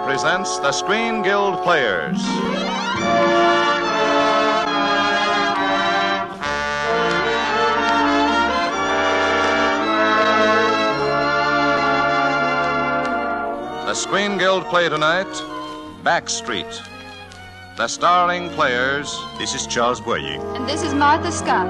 presents the Screen Guild Players. The Screen Guild play tonight, Backstreet. The starring players... This is Charles Boyer. And this is Martha Scott.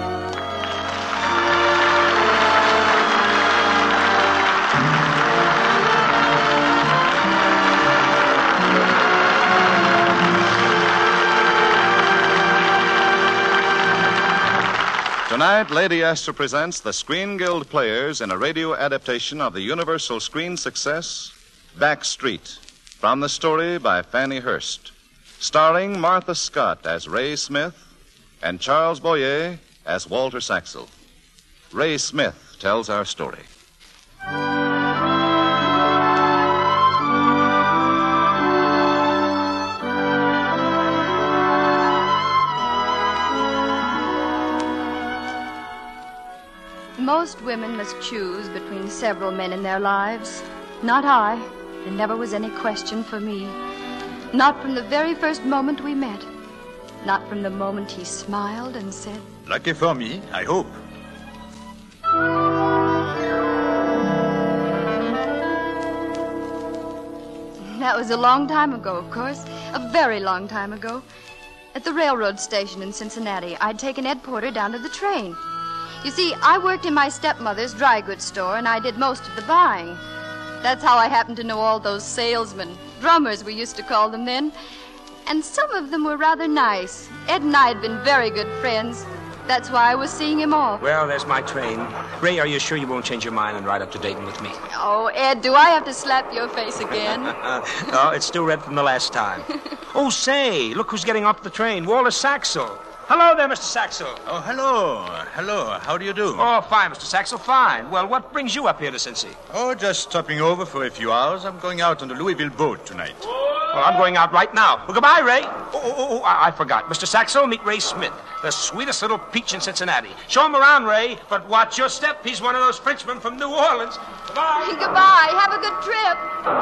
Tonight, Lady Esther presents the Screen Guild Players in a radio adaptation of the Universal Screen success, Backstreet, from the story by Fannie Hurst, starring Martha Scott as Ray Smith and Charles Boyer as Walter Saxel. Ray Smith tells our story. Most women must choose between several men in their lives. Not I. There never was any question for me. Not from the very first moment we met. Not from the moment he smiled and said, Lucky for me, I hope. That was a long time ago, of course. A very long time ago. At the railroad station in Cincinnati, I'd taken Ed Porter down to the train. You see, I worked in my stepmother's dry goods store, and I did most of the buying. That's how I happened to know all those salesmen. Drummers, we used to call them then. And some of them were rather nice. Ed and I had been very good friends. That's why I was seeing him off. Well, there's my train. Ray, are you sure you won't change your mind and ride up to Dayton with me? Oh, Ed, do I have to slap your face again? No, it's still red from the last time. Oh, say, look who's getting off the train. Walter Saxel. Hello there, Mr. Saxel. Oh, hello. Hello. How do you do? Oh, fine, Mr. Saxel, fine. Well, what brings you up here to Cincy? Oh, just stopping over for a few hours. I'm going out on the Louisville boat tonight. Well, I'm going out right now. Well, goodbye, Ray. Oh, I forgot. Mr. Saxel, meet Ray Smith, the sweetest little peach in Cincinnati. Show him around, Ray, but watch your step. He's one of those Frenchmen from New Orleans. Goodbye. Goodbye. Have a good trip.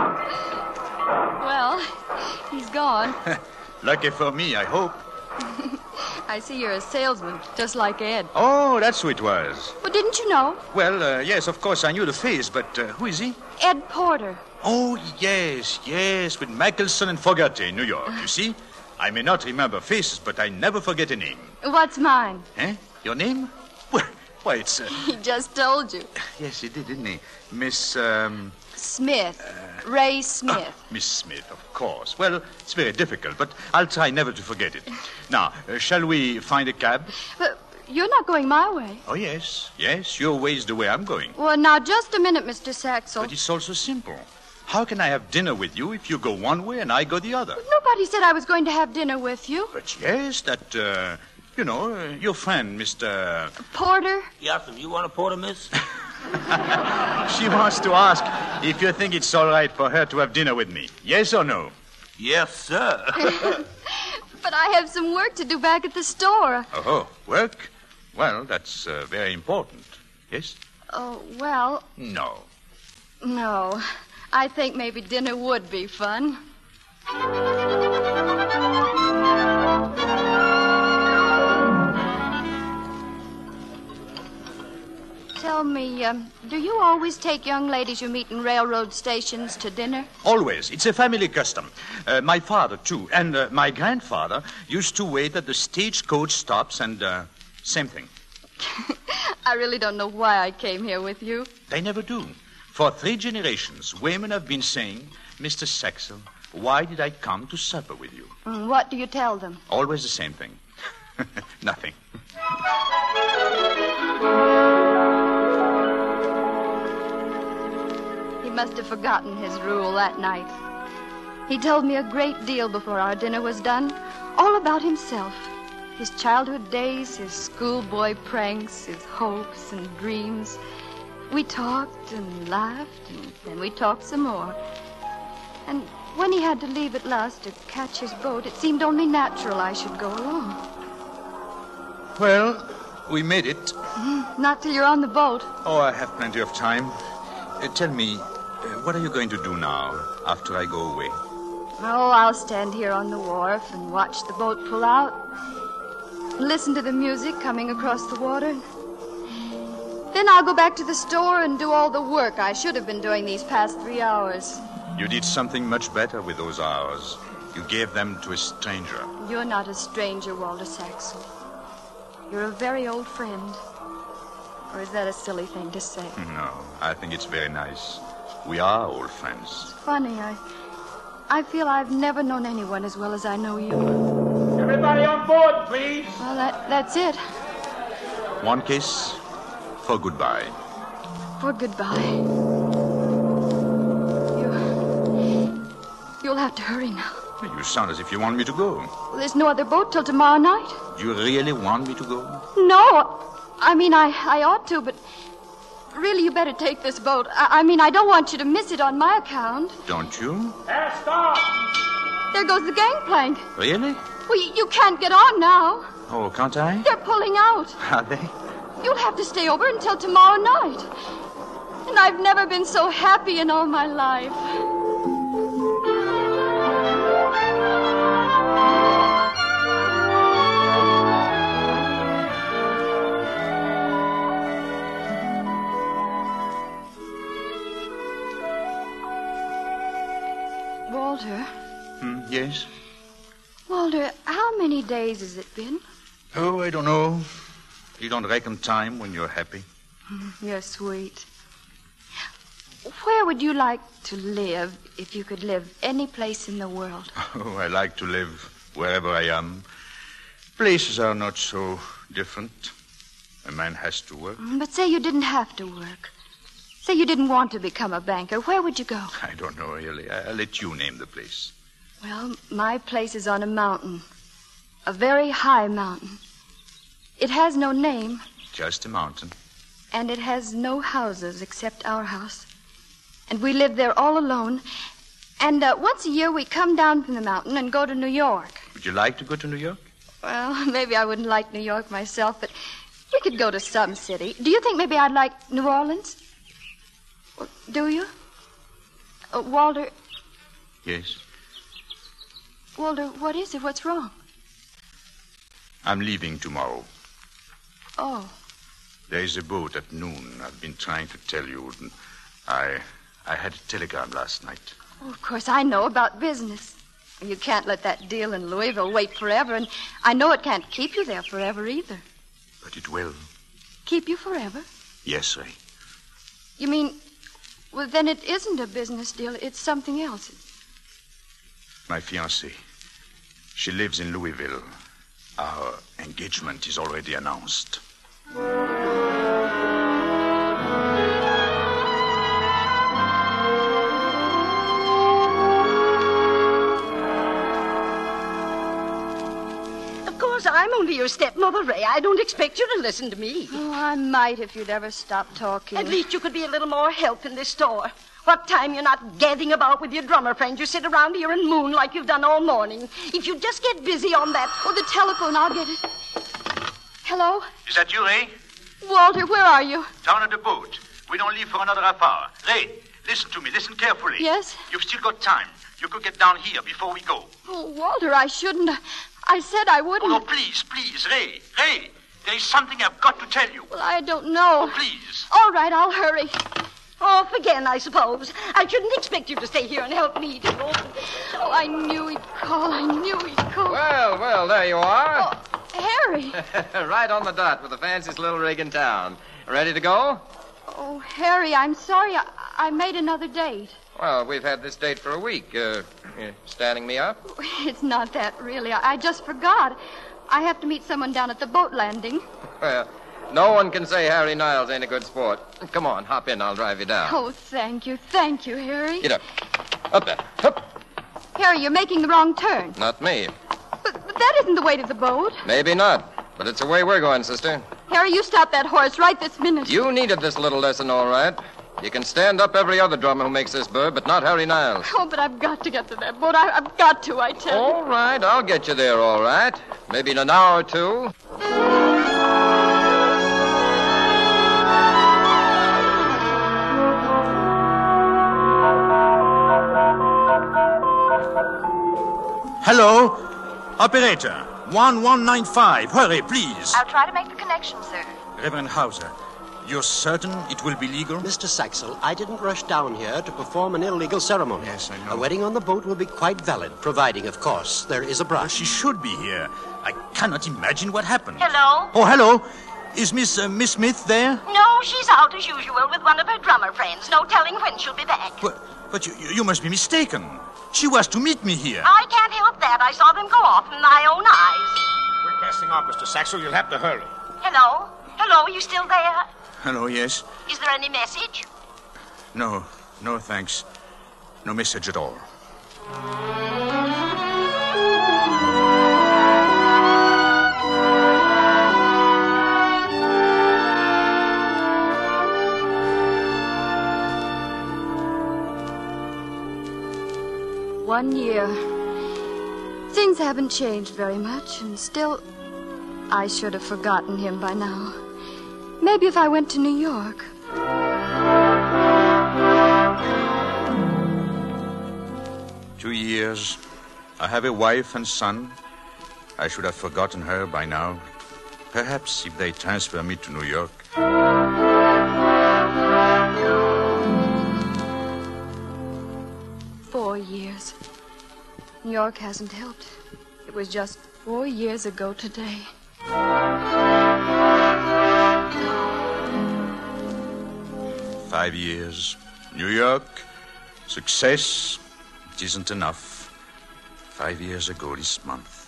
Well, he's gone. Lucky for me, I hope. I see you're a salesman, just like Ed. Oh, that's who it was. Well, didn't you know? Well, yes, of course, I knew the face, but who is he? Ed Porter. Oh, yes, with Michelson and Fogarty in New York. You see, I may not remember faces, but I never forget a name. What's mine? Eh? Your name? Well, why, it's... He just told you. Yes, he did, didn't he? Miss, Smith. Ray Smith. Miss Smith, of course. Well, it's very difficult, but I'll try never to forget it. Now, shall we find a cab? But you're not going my way. Oh, yes. Your way is the way I'm going. Well, now, just a minute, Mr. Saxel. But it's all so simple. How can I have dinner with you if you go one way and I go the other? But nobody said I was going to have dinner with you. But yes, that, your friend, Mr... Porter? Yes, you want a porter, miss? She wants to ask if you think it's all right for her to have dinner with me. Yes or no? Yes, sir. But I have some work to do back at the store. Oh, work? Well, that's very important. Yes? Oh, well... No. No. I think maybe dinner would be fun. Tell me, do you always take young ladies you meet in railroad stations to dinner? Always. It's a family custom. My father, too, and my grandfather used to wait at the stagecoach stops and, same thing. I really don't know why I came here with you. They never do. For 3 generations, women have been saying, Mr. Saxel, why did I come to supper with you? What do you tell them? Always the same thing. Nothing. He must have forgotten his rule that night. He told me a great deal before our dinner was done, all about himself. His childhood days, his schoolboy pranks, his hopes and dreams. We talked and laughed, and then we talked some more. And when he had to leave at last to catch his boat, it seemed only natural I should go along. Well, we made it. Not till you're on the boat. Oh, I have plenty of time. Tell me, what are you going to do now, after I go away? Oh, I'll stand here on the wharf and watch the boat pull out. Listen to the music coming across the water. Then I'll go back to the store and do all the work I should have been doing these past 3 hours. You did something much better with those hours. You gave them to a stranger. You're not a stranger, Walter Saxon. You're a very old friend. Or is that a silly thing to say? No, I think it's very nice. We are old friends. It's funny. I feel I've never known anyone as well as I know you. Everybody on board, please. Well, that's it. One kiss for goodbye. For goodbye. You'll have to hurry now. You sound as if you want me to go. Well, there's no other boat till tomorrow night. You really want me to go? No. I mean, I ought to, but really, you better take this boat. I mean, I don't want you to miss it on my account. Don't you? Stop! There goes the gangplank. Really? Well, you can't get on now. Oh, can't I? They're pulling out. Are they? You'll have to stay over until tomorrow night. And I've never been so happy in all my life. Walter. Yes? Walter, how many days has it been? Oh, I don't know. You don't reckon time when you're happy? You're sweet. Where would you like to live if you could live any place in the world? Oh, I like to live wherever I am. Places are not so different. A man has to work. But say you didn't have to work. Say you didn't want to become a banker. Where would you go? I don't know, really. I'll let you name the place. Well, my place is on a mountain. A very high mountain. It has no name. Just a mountain. And it has no houses except our house. And we live there all alone. And once a year we come down from the mountain and go to New York. Would you like to go to New York? Well, maybe I wouldn't like New York myself, but we could go to some city. Do you think maybe I'd like New Orleans? Well, do you? Walter... Yes. Walter, what is it? What's wrong? I'm leaving tomorrow. Oh. There's a boat at noon. I've been trying to tell you. I had a telegram last night. Oh, of course, I know about business. You can't let that deal in Louisville wait forever, and I know it can't keep you there forever either. But it will. Keep you forever? Yes, Ray. You mean, well, then it isn't a business deal. It's something else. My fiancée. She lives in Louisville. Our engagement is already announced. Of course, I'm only your stepmother, Ray. I don't expect you to listen to me. Oh, I might if you'd ever stop talking. At least you could be a little more help in this store. What time you're not gadding about with your drummer friends, you sit around here and moon like you've done all morning. If you just get busy on that... Oh, the telephone, I'll get it. Hello? Is that you, Ray? Walter, where are you? Down at the boat. We don't leave for another half hour. Ray, listen to me. Listen carefully. Yes? You've still got time. You could get down here before we go. Oh, Walter, I shouldn't. I said I wouldn't. Oh, no, please, Ray. Ray, there is something I've got to tell you. Well, I don't know. Oh, please. All right, I'll hurry. Off again, I suppose. I shouldn't expect you to stay here and help me, dear. Oh, I knew he'd call. I knew he'd call. Well, there you are. Oh, Harry. Right on the dot with the fanciest little rig in town. Ready to go? Oh, Harry, I'm sorry. I made another date. Well, we've had this date for a week. You standing me up? It's not that, really. I just forgot. I have to meet someone down at the boat landing. Well, no one can say Harry Niles ain't a good sport. Come on, hop in. I'll drive you down. Oh, thank you. Thank you, Harry. Get up. Up there. Up. Harry, you're making the wrong turn. Not me. But that isn't the way to the boat. Maybe not. But it's the way we're going, sister. Harry, you stop that horse right this minute. You needed this little lesson, all right. You can stand up every other drummer who makes this bird, but not Harry Niles. Oh, but I've got to get to that boat. I've got to, I tell you. All right, I'll get you there, all right. Maybe in an hour or two. Hello? Operator, 1195. Hurry, please. I'll try to make the connection, sir. Reverend Hauser, you're certain it will be legal? Mr. Saxel, I didn't rush down here to perform an illegal ceremony. Yes, I know. A wedding on the boat will be quite valid, providing, of course, there is a bride. She should be here. I cannot imagine what happened. Hello? Oh, hello. Is Miss Smith there? No, she's out as usual with one of her drummer friends. No telling when she'll be back. But you must be mistaken. She was to meet me here. I can't help that. I saw them go off in my own eyes. We're casting off, Mr. Saxel. You'll have to hurry. Hello? Hello, are you still there? Hello, yes. Is there any message? No, thanks. No message at all. One year. Things haven't changed very much, and still, I should have forgotten him by now. Maybe if I went to New York. Two years. I have a wife and son. I should have forgotten her by now. Perhaps if they transfer me to New York. 4 years. New York hasn't helped. It was just 4 years ago today. Five years. New York. Success. It isn't enough. 5 years ago this month.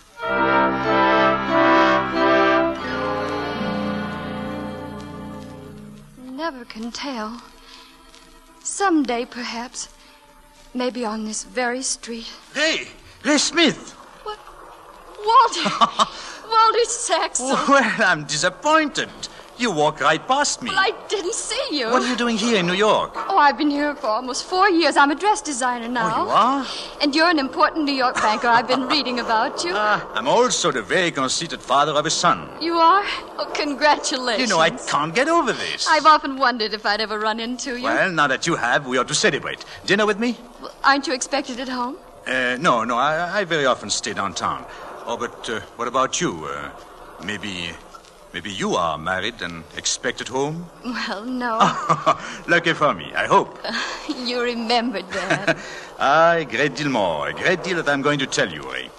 Never can tell. Someday, perhaps. Maybe on this very street. Ray Smith! What? Walter! Walter Saxel! Well, I'm disappointed. You walked right past me. Well, I didn't see you. What are you doing here in New York? Oh, I've been here for almost 4 years. I'm a dress designer now. Oh, you are? And you're an important New York banker. I've been reading about you. I'm also the very conceited father of a son. You are? Oh, congratulations. You know, I can't get over this. I've often wondered if I'd ever run into you. Well, now that you have, we ought to celebrate. Dinner with me? Well, aren't you expected at home? No. I very often stay downtown. Oh, but what about you? Maybe you are married and expected home? Well, no. Lucky for me, I hope. You remembered that. A great deal more. A great deal that I'm going to tell you, Ray.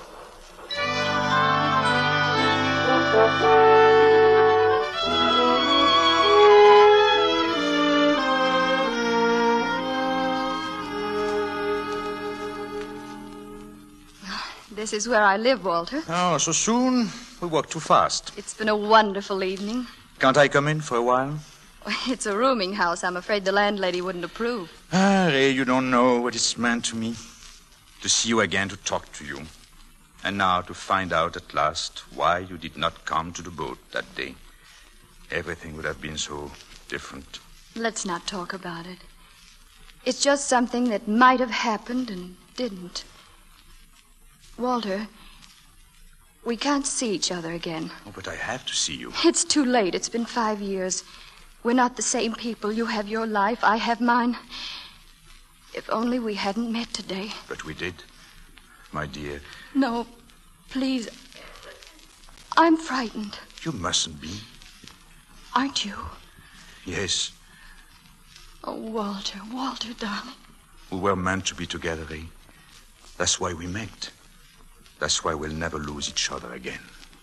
This is where I live, Walter. Oh, so soon? We walk too fast. It's been a wonderful evening. Can't I come in for a while? It's a rooming house. I'm afraid the landlady wouldn't approve. Ray, you don't know what it's meant to me. To see you again, to talk to you. And now to find out at last why you did not come to the boat that day. Everything would have been so different. Let's not talk about it. It's just something that might have happened and didn't. Walter, we can't see each other again. Oh, but I have to see you. It's too late. It's been 5 years. We're not the same people. You have your life. I have mine. If only we hadn't met today. But we did, my dear. No, please. I'm frightened. You mustn't be. Aren't you? Yes. Oh, Walter, darling. We were meant to be together, Ray. That's why we met. That's why we'll never lose each other again.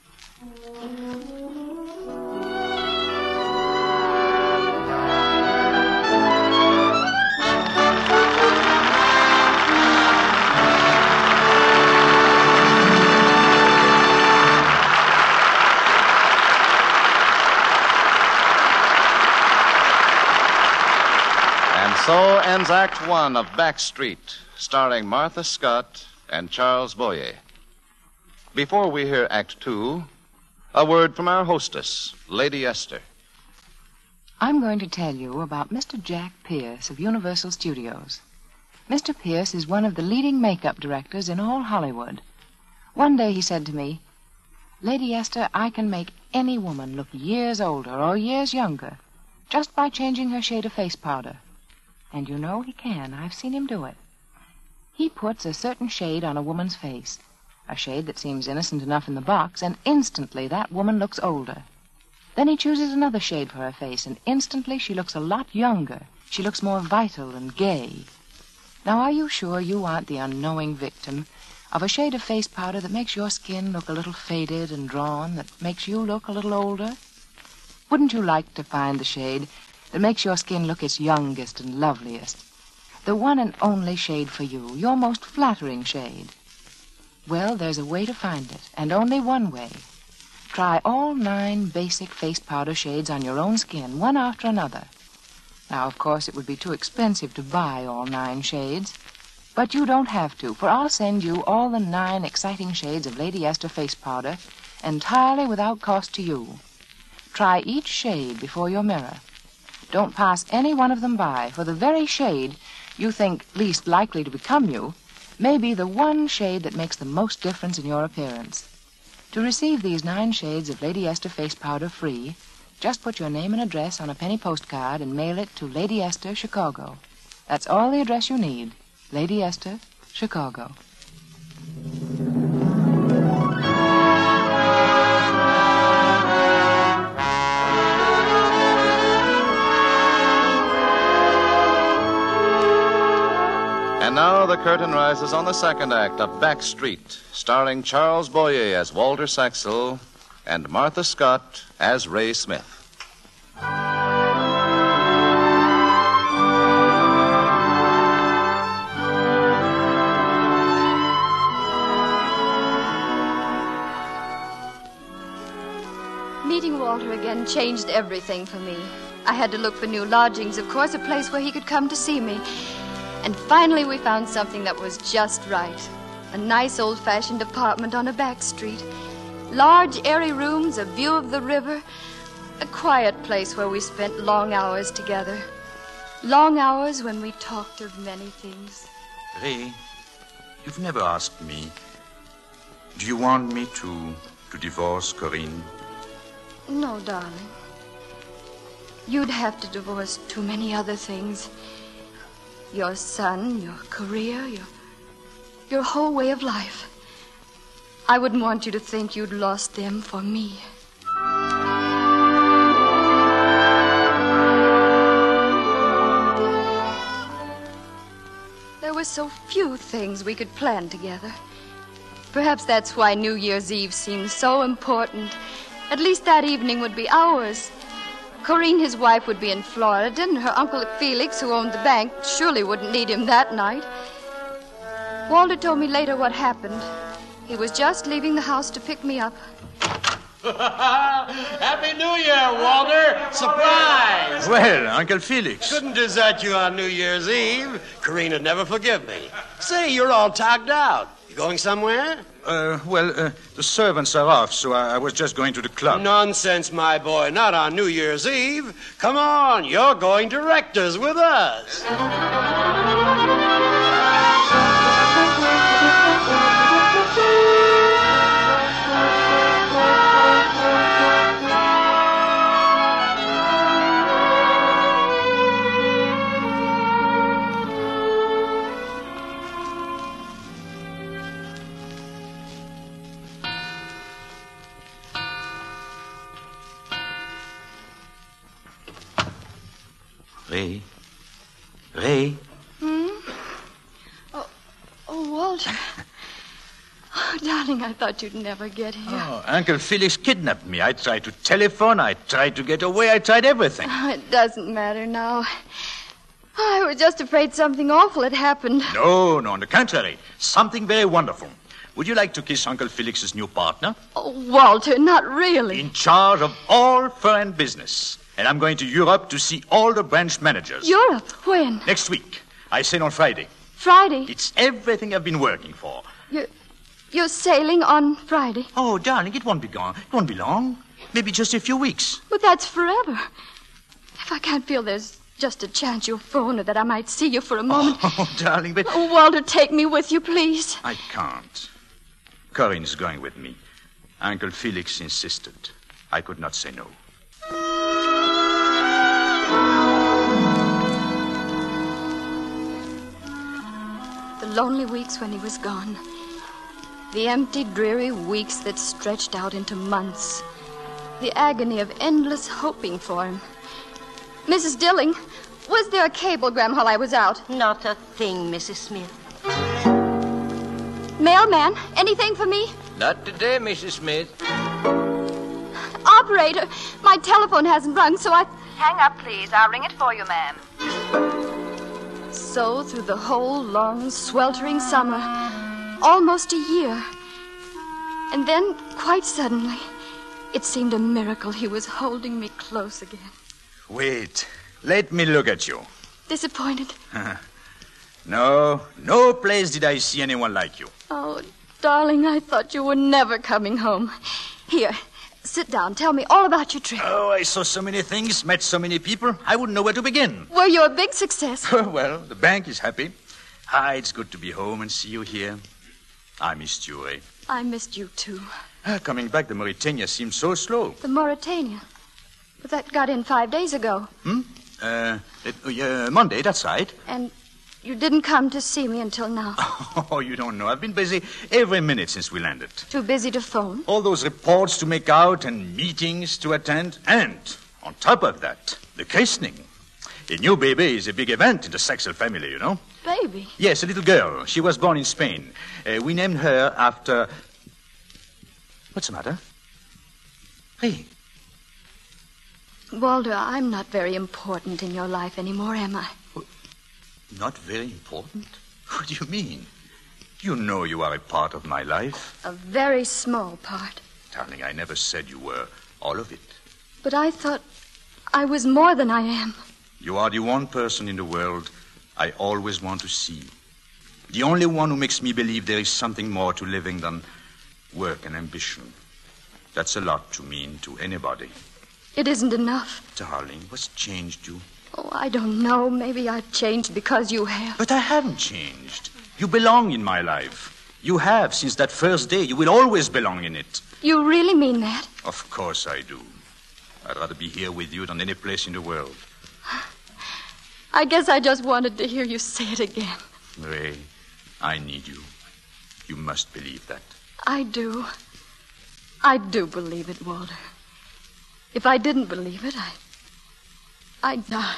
And so ends Act One of Backstreet, starring Martha Scott and Charles Boyer. Before we hear Act Two, a word from our hostess, Lady Esther. I'm going to tell you about Mr. Jack Pierce of Universal Studios. Mr. Pierce is one of the leading makeup directors in all Hollywood. One day he said to me, "Lady Esther, I can make any woman look years older or years younger just by changing her shade of face powder." And you know he can. I've seen him do it. He puts a certain shade on a woman's face, a shade that seems innocent enough in the box, and instantly that woman looks older. Then he chooses another shade for her face, and instantly she looks a lot younger. She looks more vital and gay. Now, are you sure you aren't the unknowing victim of a shade of face powder that makes your skin look a little faded and drawn, that makes you look a little older? Wouldn't you like to find the shade that makes your skin look its youngest and loveliest? The one and only shade for you, your most flattering shade. Well, there's a way to find it, and only one way. Try all 9 basic face powder shades on your own skin, one after another. Now, of course, it would be too expensive to buy all 9 shades, but you don't have to, for I'll send you all the 9 exciting shades of Lady Esther face powder entirely without cost to you. Try each shade before your mirror. Don't pass any one of them by, for the very shade you think least likely to become you may be the one shade that makes the most difference in your appearance. To receive these 9 shades of Lady Esther face powder free, just put your name and address on a penny postcard and mail it to Lady Esther, Chicago. That's all the address you need. Lady Esther, Chicago. And now the curtain rises on the second act of Back Street, starring Charles Boyer as Walter Saxel and Martha Scott as Ray Smith. Meeting Walter again changed everything for me. I had to look for new lodgings, of course, a place where he could come to see me. And finally we found something that was just right. A nice old-fashioned apartment on a back street. Large, airy rooms, a view of the river. A quiet place where we spent long hours together. Long hours when we talked of many things. Ray, you've never asked me, do you want me to divorce Corinne? No, darling. You'd have to divorce too many other things. Your son, your career, your whole way of life. I wouldn't want you to think you'd lost them for me. There were so few things we could plan together. Perhaps that's why New Year's Eve seemed so important. At least that evening would be ours. Corinne, his wife, would be in Florida, and her Uncle Felix, who owned the bank, surely wouldn't need him that night. Walter told me later what happened. He was just leaving the house to pick me up. Happy New Year, Walter! Surprise! Well, Uncle Felix. Couldn't desert you on New Year's Eve. Corinne would never forgive me. Say, you're all togged out. You going somewhere? The servants are off, so I was just going to the club. Nonsense, my boy. Not on New Year's Eve. Come on, you're going to Rector's with us. Ray? Oh, Walter. Oh, darling, I thought you'd never get here. Oh, Uncle Felix kidnapped me. I tried to telephone. I tried to get away. I tried everything. Oh, it doesn't matter now. I was just afraid something awful had happened. No, on the contrary. Something very wonderful. Would you like to kiss Uncle Felix's new partner? Oh, Walter, not really. In charge of all foreign business. And I'm going to Europe to see all the branch managers. Europe? When? Next week. I sail on Friday. Friday? It's everything I've been working for. You're sailing on Friday? Oh, darling, it won't be gone. It won't be long. Maybe just a few weeks. But that's forever. If I can't feel there's just a chance you'll phone or that I might see you for a moment. Oh, darling, but... Oh, Walter, take me with you, please. I can't. Corinne's going with me. Uncle Felix insisted. I could not say no. The lonely weeks when he was gone. The empty, dreary weeks that stretched out into months. The agony of endless hoping for him. Mrs. Dilling, was there a cablegram while I was out? Not a thing, Mrs. Smith. Mailman, anything for me? Not today, Mrs. Smith. Operator, my telephone hasn't rung, so I... Hang up, please. I'll ring it for you, ma'am. So through the whole long, sweltering summer, almost a year. And then, quite suddenly, it seemed a miracle he was holding me close again. Wait. Let me look at you. Disappointed? No place did I see anyone like you. Oh, darling, I thought you were never coming home. Here, sit down. Tell me all about your trip. Oh, I saw so many things, met so many people, I wouldn't know where to begin. Were you a big success? Well, the bank is happy. It's good to be home and see you here. I missed you, Ray. I missed you, too. Coming back to Mauritania seems so slow. The Mauritania? But that got in 5 days ago. Monday, that's right. And you didn't come to see me until now. Oh, you don't know. I've been busy every minute since we landed. Too busy to phone? All those reports to make out and meetings to attend. And on top of that, the christening. A new baby is a big event in the Saxel family, you know. Baby? Yes, a little girl. She was born in Spain. We named her after... What's the matter? Hey. Walter, I'm not very important in your life anymore, am I? Not very important? What do you mean? You know you are a part of my life. A very small part. Darling, I never said you were all of it. But I thought I was more than I am. You are the one person in the world I always want to see. The only one who makes me believe there is something more to living than work and ambition. That's a lot to mean to anybody. It isn't enough. Darling, what's changed you? Oh, I don't know. Maybe I've changed because you have. But I haven't changed. You belong in my life. You have since that first day. You will always belong in it. You really mean that? Of course I do. I'd rather be here with you than any place in the world. I guess I just wanted to hear you say it again. Ray, I need you. You must believe that. I do. I do believe it, Walter. If I didn't believe it, I'd die.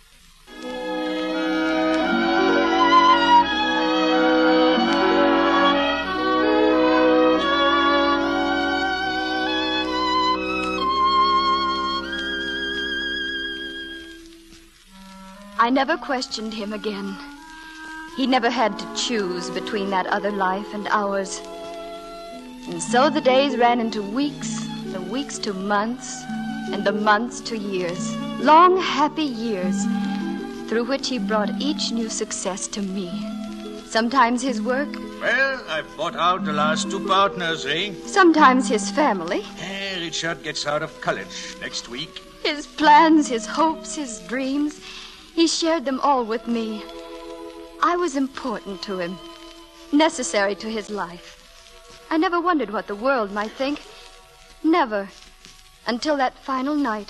I never questioned him again. He never had to choose between that other life and ours. And so the days ran into weeks, the weeks to months, and the months to years. Long, happy years, through which he brought each new success to me. Sometimes his work. Well, I've bought out the last two partners, eh? Sometimes his family. Richard gets out of college next week. His plans, his hopes, his dreams. He shared them all with me. I was important to him, necessary to his life. I never wondered what the world might think. Never. Until that final night.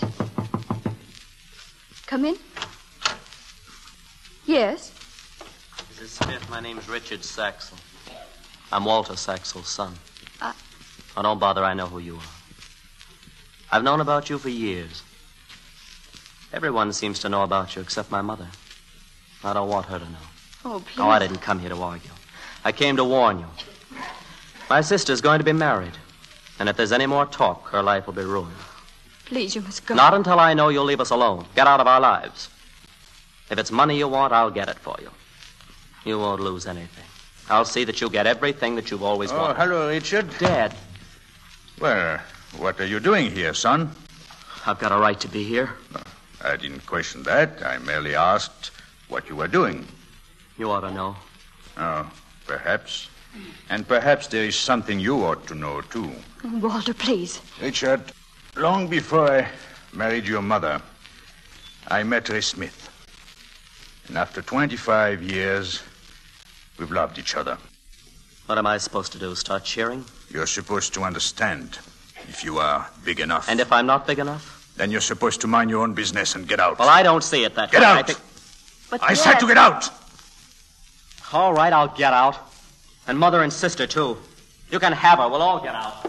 Come in. Yes? Mrs. Smith, my name's Richard Saxel. I'm Walter Saxel's son. Oh, don't bother, I know who you are. I've known about you for years. Everyone seems to know about you except my mother. I don't want her to know. Oh, please. Oh, I didn't come here to argue. I came to warn you. My sister's going to be married. And if there's any more talk, her life will be ruined. Please, you must go. Not until I know you'll leave us alone. Get out of our lives. If it's money you want, I'll get it for you. You won't lose anything. I'll see that you get everything that you've always wanted. Oh, hello, Richard. Dad. Well, what are you doing here, son? I've got a right to be here. I didn't question that. I merely asked what you were doing. You ought to know. Oh, perhaps. And perhaps there is something you ought to know, too. Walter, please. Richard, long before I married your mother, I met Ray Smith. And after 25 years, we've loved each other. What am I supposed to do, start cheering? You're supposed to understand if you are big enough. And if I'm not big enough? Then you're supposed to mind your own business and get out. Well, I don't see it that way. Get out! But I said to get out! All right, I'll get out. And mother and sister, too. You can have her. We'll all get out.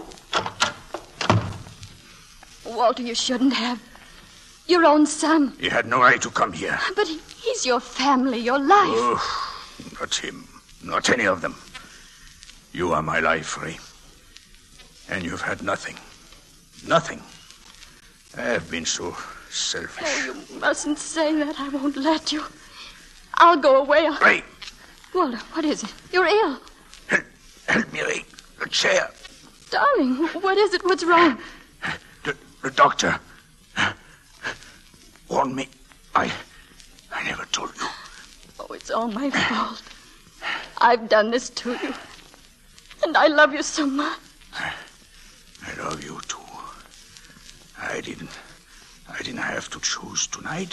Walter, you shouldn't have. Your own son. He had no right to come here. But he's your family, your life. Oh, not him. Not any of them. You are my life, Ray. And you've had nothing. Nothing. I have been so selfish. Oh, you mustn't say that. I won't let you. I'll go away. Ray! Walter, what is it? You're ill. Help me, Ray. A chair. Darling, what is it? What's wrong? The doctor warned me. I never told you. Oh, it's all my fault. I've done this to you. And I love you so much. I love you, too. I didn't have to choose tonight.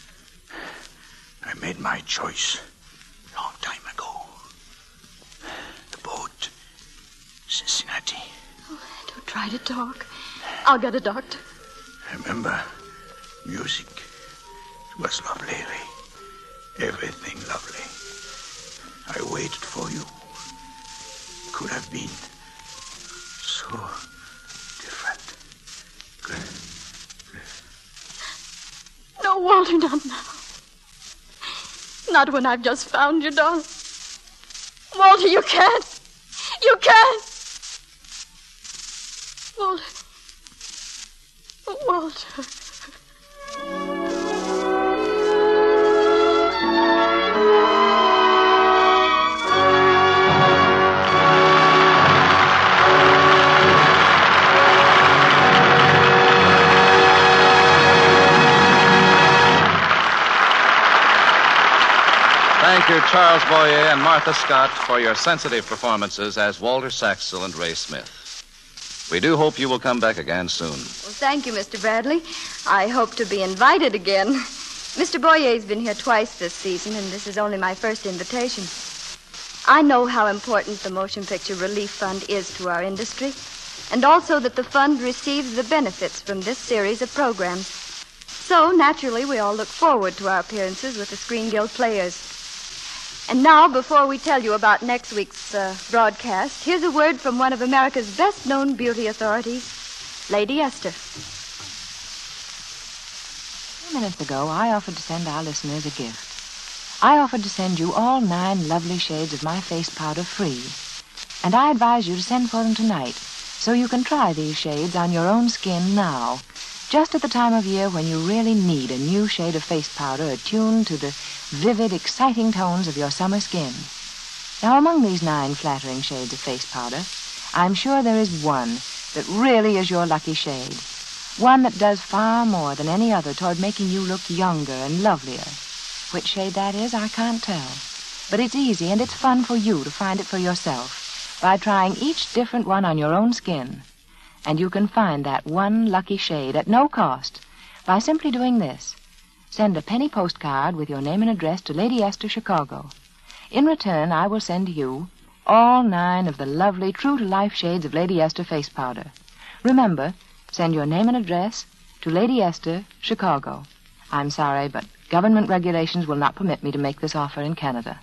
I made my choice a long time ago. The boat, Cincinnati. Oh, don't try to talk. I'll get a doctor. Remember, music. It was lovely, Ray. Everything lovely. I waited for you. It could have been so different. No, Walter, not now. Not when I've just found you, darling. Walter, you can't. You can't. Walter. Walter. Thank you, Charles Boyer and Martha Scott, for your sensitive performances as Walter Saxel and Ray Smith. We do hope you will come back again soon. Well, thank you, Mr. Bradley. I hope to be invited again. Mr. Boyer's been here twice this season, and this is only my first invitation. I know how important the Motion Picture Relief Fund is to our industry, and also that the fund receives the benefits from this series of programs. So, naturally, we all look forward to our appearances with the Screen Guild Players. And now, before we tell you about next week's broadcast, here's a word from one of America's best-known beauty authorities, Lady Esther. A few minutes ago, I offered to send our listeners a gift. I offered to send you all 9 lovely shades of my face powder free. And I advise you to send for them tonight, so you can try these shades on your own skin now, just at the time of year when you really need a new shade of face powder attuned to the vivid, exciting tones of your summer skin. Now, among these 9 flattering shades of face powder, I'm sure there is one that really is your lucky shade. One that does far more than any other toward making you look younger and lovelier. Which shade that is, I can't tell. But it's easy and it's fun for you to find it for yourself by trying each different one on your own skin. And you can find that one lucky shade at no cost by simply doing this. Send a penny postcard with your name and address to Lady Esther, Chicago. In return, I will send you all 9 of the lovely, true-to-life shades of Lady Esther face powder. Remember, send your name and address to Lady Esther, Chicago. I'm sorry, but government regulations will not permit me to make this offer in Canada.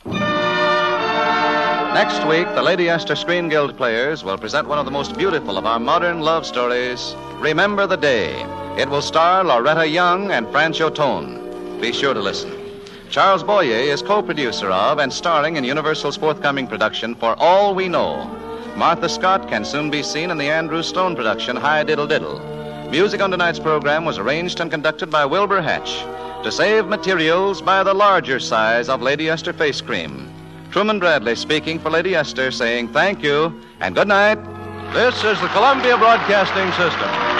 Next week, the Lady Esther Screen Guild Players will present one of the most beautiful of our modern love stories, Remember the Day. It will star Loretta Young and Francho Tone. Be sure to listen. Charles Boyer is co-producer of and starring in Universal's forthcoming production For All We Know. Martha Scott can soon be seen in the Andrew Stone production High Diddle Diddle. Music on tonight's program was arranged and conducted by Wilbur Hatch. To save materials, buy the larger size of Lady Esther face cream. Truman Bradley speaking for Lady Esther, saying thank you and good night. This is the Columbia Broadcasting System.